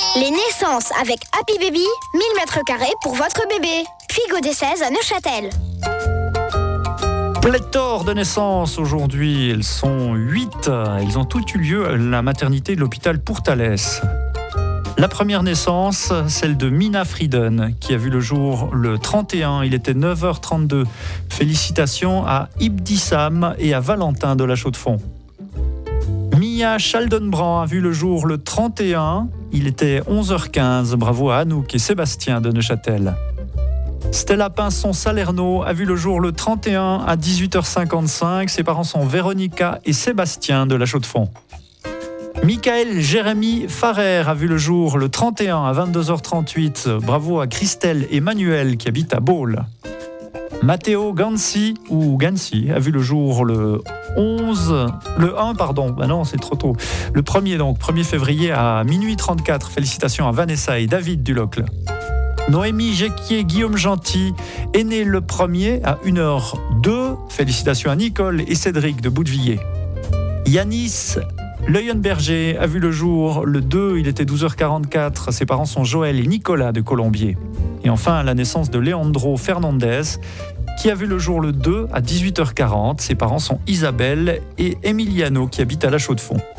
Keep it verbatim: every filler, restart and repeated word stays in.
Les naissances avec Happy Baby, mille mètres carrés pour votre bébé. Puy des seize à Neuchâtel. Pléthore de naissances aujourd'hui, elles sont huit. Ils ont toutes eu lieu à la maternité de l'hôpital Pourtalès. La première naissance, celle de Mina Frieden, qui a vu le jour le trente et un, il était neuf heures trente-deux. Félicitations à Ibdissam et à Valentin de la Chaux-de-Fonds. Mia Schaldenbrand a vu le jour le trente et un, il était onze heures quinze. Bravo à Anouk et Sébastien de Neuchâtel. Stella Pinson-Salerno a vu le jour le trente et un à dix-huit heures cinquante-cinq. Ses parents sont Véronica et Sébastien de la Chaux-de-Fonds. Michael Jérémy Farrer a vu le jour le trente et un à vingt-deux heures trente-huit. Bravo à Christelle et Manuel qui habitent à Baule. Matteo Gansi ou Gansi a vu le jour le onze, le un pardon, bah non c'est trop tôt. Le premier donc, premier février à minuit trente-quatre. Félicitations à Vanessa et David du Locle. Noémie Jequier Guillaume Gentil est né le premier à une heure deux. Félicitations à Nicole et Cédric de Boudevilliers. Yanis Leuenberger a vu le jour le deux, il était douze heures quarante-quatre. Ses parents sont Joël et Nicolas de Colombier. Et enfin, la naissance de Leandro Fernandez, qui a vu le jour le deux à dix-huit heures quarante. Ses parents sont Isabelle et Emiliano, qui habitent à la Chaux-de-Fonds.